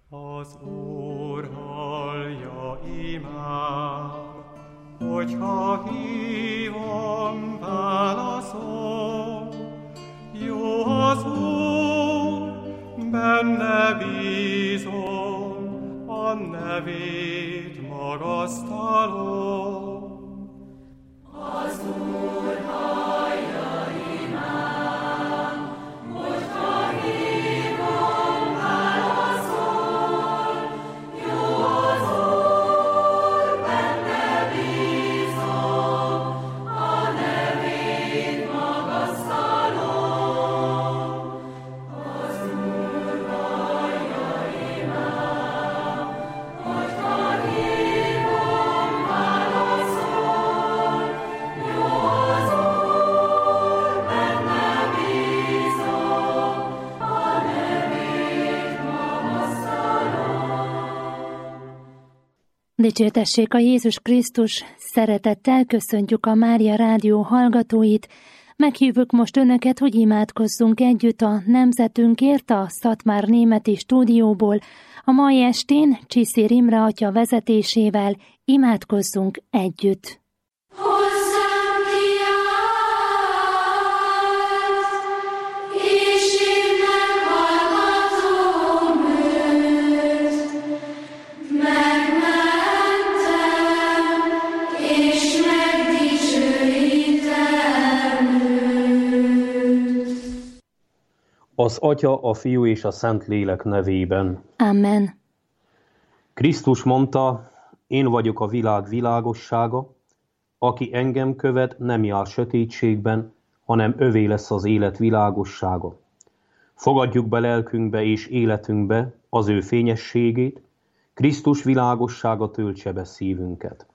Az Úr hallja imám, hogyha hívom, válaszol. Jó az Úr, benne bízom, a nevét magasztalom. Az Úr hallja imám, hogyha hívom, válaszol. Jó az Úr, benne bízom, a nevét magasztalom. Az Úr hallja imám, hogyha hívom, válaszol. Jó az Úr, benne bízom, a nevét magasztalom. Dicsértessék a Jézus Krisztus, szeretettel köszöntjük a Mária Rádió hallgatóit. Meghívjuk most önöket, hogy imádkozzunk együtt a nemzetünkért a Szatmár Németi stúdióból. A mai estén Csiszér Imre atya vezetésével imádkozzunk együtt. Hozzám kiállt, és én meghallgatom őt. Megmentem, és megdicsőítem őt. Az Atya, a Fiú és a Szentlélek nevében. Amen. Krisztus mondta, én vagyok a világ világossága, aki engem követ, nem jár sötétségben, hanem övé lesz az élet világossága. Fogadjuk be lelkünkbe és életünkbe az ő fényességét, Krisztus világossága töltse be szívünket.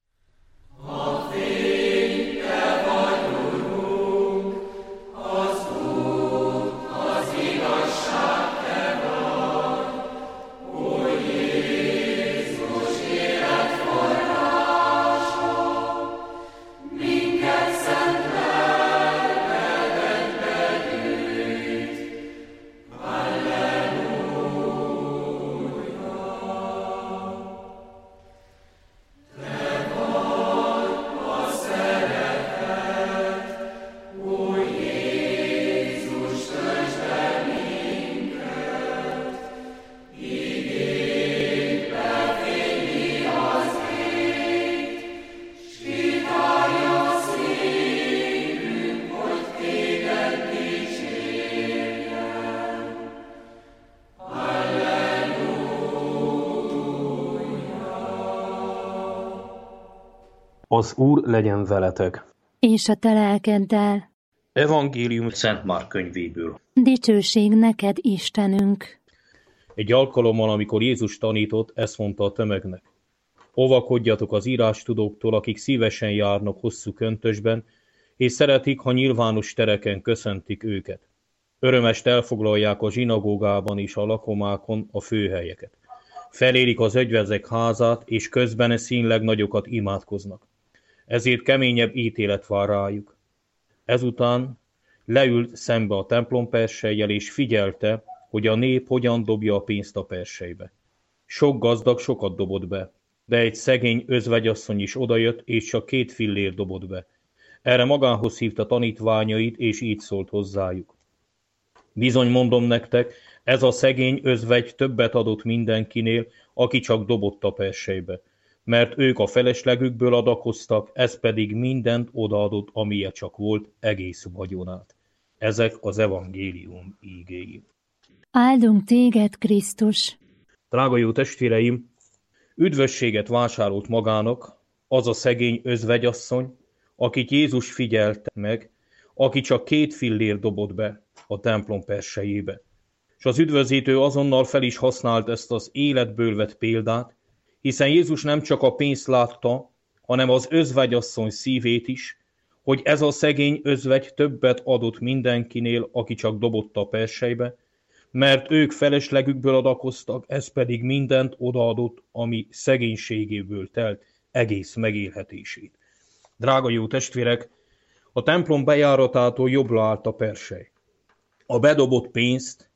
Az Úr legyen veletek. És a te lelkeddel. Evangélium Szent Márk könyvéből. Dicsőség neked, Istenünk. Egy alkalommal, amikor Jézus tanított, ezt mondta a tömegnek. Óvakodjatok az írástudóktól, akik szívesen járnak hosszú köntösben, és szeretik, ha nyilvános tereken köszöntik őket. Örömest elfoglalják a zsinagógában és a lakomákon a főhelyeket. Felérik az ögyvezek házát, és közben színleg nagyokat imádkoznak. Ezért keményebb ítélet vár rájuk. Ezután leült szembe a templom persejjel, és figyelte, hogy a nép hogyan dobja a pénzt a persejbe. Sok gazdag sokat dobott be, de egy szegény özvegyasszony is odajött, és csak 2 fillér dobott be. Erre magához hívta tanítványait, és így szólt hozzájuk. Bizony mondom nektek, ez a szegény özvegy többet adott mindenkinél, aki csak dobott a persejbe. Mert ők a feleslegükből adakoztak, ez pedig mindent odaadott, amilyen csak volt, egész vagyonát. Ezek az evangélium ígéi. Áldunk téged, Krisztus. Drága jó testvéreim, üdvösséget vásárolt magának az a szegény özvegyasszony, akit Jézus figyelte meg, aki csak 2 fillér dobott be a templom persejébe. És az üdvözítő azonnal fel is használt ezt az életből vett példát, hiszen Jézus nem csak a pénzt látta, hanem az özvegyasszony szívét is, hogy ez a szegény özvegy többet adott mindenkinél, aki csak dobott a persejbe, mert ők feleslegükből adakoztak, ez pedig mindent odaadott, ami szegénységéből telt egész megélhetését. Drága jó testvérek, a templom bejáratától jobbra állt a persely. A bedobott pénzt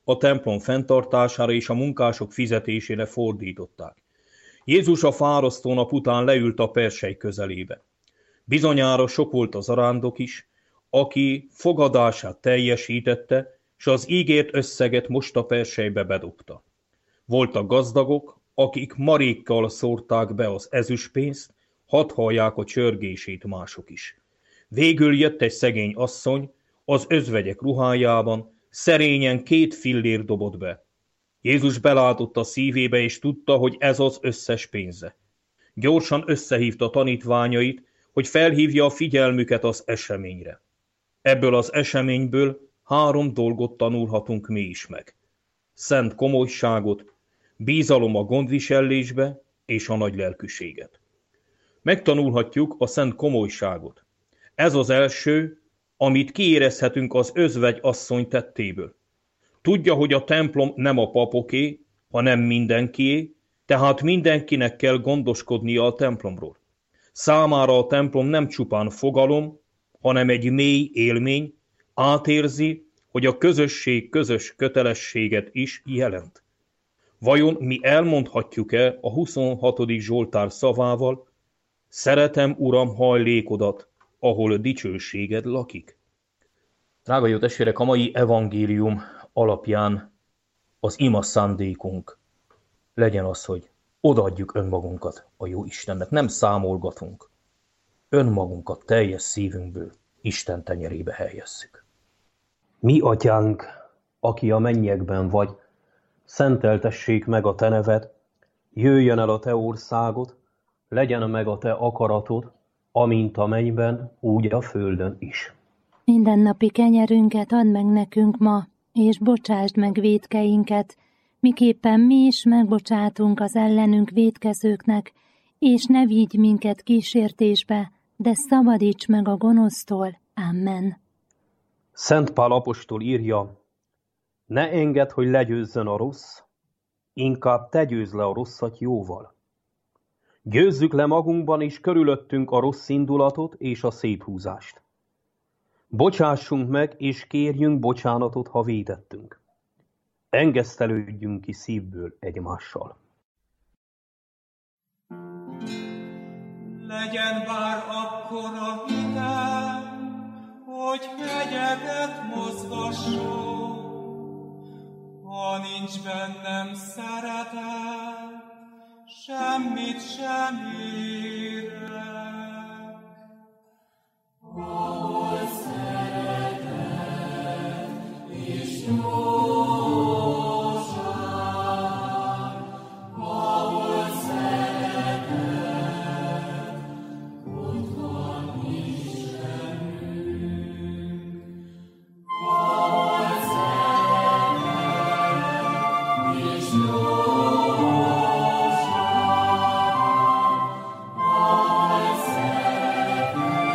a templom fenntartására és a munkások fizetésére fordították. Jézus a fárasztó nap után leült a persely közelébe. Bizonyára sok volt az arándok is, aki fogadását teljesítette, s az ígért összeget most a perselybe bedobta. Voltak gazdagok, akik marékkal szórták be az ezüstpénzt, hadd hallják a csörgését mások is. Végül jött egy szegény asszony, az özvegyek ruhájában, szerényen 2 fillér dobott be. Jézus belátott a szívébe, és tudta, hogy ez az összes pénze. Gyorsan összehívta tanítványait, hogy felhívja a figyelmüket az eseményre. Ebből az eseményből 3 dolgot tanulhatunk mi is meg. Szent komolyságot, bízalom a gondviselésbe és a nagy lelkűséget. Megtanulhatjuk a szent komolyságot. Ez az első, amit kiérezhetünk az özvegy asszony tettéből. Tudja, hogy a templom nem a papoké, hanem mindenkié, tehát mindenkinek kell gondoskodnia a templomról. Számára a templom nem csupán fogalom, hanem egy mély élmény, átérzi, hogy a közösség közös kötelességet is jelent. Vajon mi elmondhatjuk-e a 26. Zsoltár szavával: szeretem, Uram, hajlékodat, ahol dicsőséged lakik? Drága jó testvérek, a mai evangélium alapján az ima szándékunk legyen az, hogy odaadjuk önmagunkat a jó Istennek, nem számolgatunk. Önmagunkat teljes szívünkből Isten tenyerébe helyezzük. Mi, Atyánk, aki a mennyekben vagy, szenteltessék meg a te neved, jöjjön el a te országod, legyen meg a te akaratod, amint a mennyben, úgy a földön is. Mindennapi kenyerünket add meg nekünk ma, és bocsásd meg vétkeinket, miképpen mi is megbocsátunk az ellenünk vétkezőknek, és ne vigy minket kísértésbe, de szabadíts meg a gonosztól. Amen. Szent Pál apostol írja: ne engedd, hogy legyőzzön a rossz, inkább te győzd le a rosszat jóval. Győzzük le magunkban és körülöttünk a rossz indulatot és a széthúzást. Bocsássunk meg és kérjünk bocsánatot, ha vétettünk. Engesztelődjünk ki szívből egymással. Legyen bár akkora hitem, hogy hegyeket mozgasson, ha nincs bennem szeretet, semmit sem érek. Ahol szeretet és jóság, ahol szeretet, ott van Istenünk. Ahol szeretet és jóság, ahol szeretet,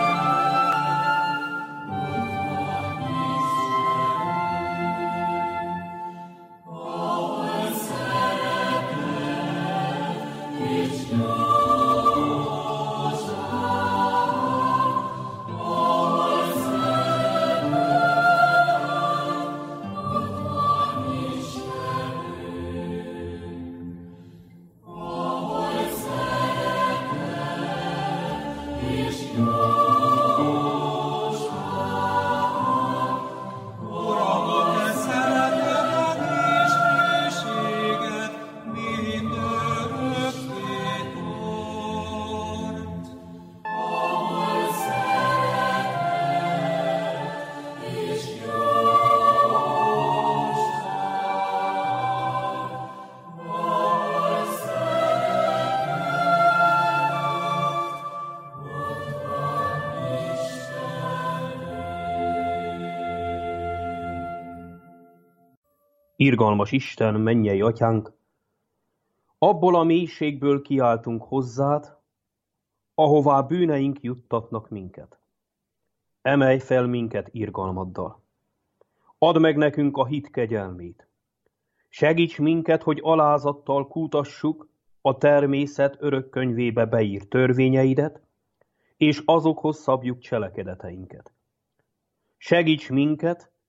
Irgalmas Isten, mennyei Atyánk, abból a mélységből kiáltunk hozzád, ahová bűneink juttatnak minket. Emelj fel minket irgalmaddal. Add meg nekünk a hit kegyelmét. Segíts minket, hogy alázattal kutassuk a természet örök könyvébe beírt törvényeidet, és azokhoz szabjuk cselekedeteinket. Segíts minket,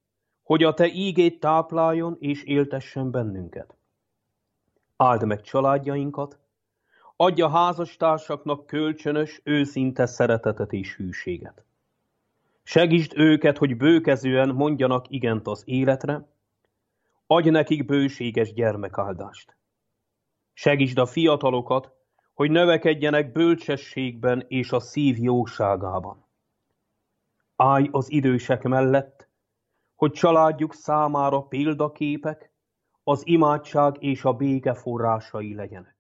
hogy a te ígéd tápláljon és éltessen bennünket. Áld meg családjainkat, adj a házastársaknak kölcsönös, őszinte szeretetet és hűséget. Segítsd őket, hogy bőkezően mondjanak igent az életre, adj nekik bőséges gyermekáldást. Segítsd a fiatalokat, hogy növekedjenek bölcsességben és a szív jóságában. Állj az idősek mellett, hogy családjuk számára példaképek, az imádság és a béke forrásai legyenek.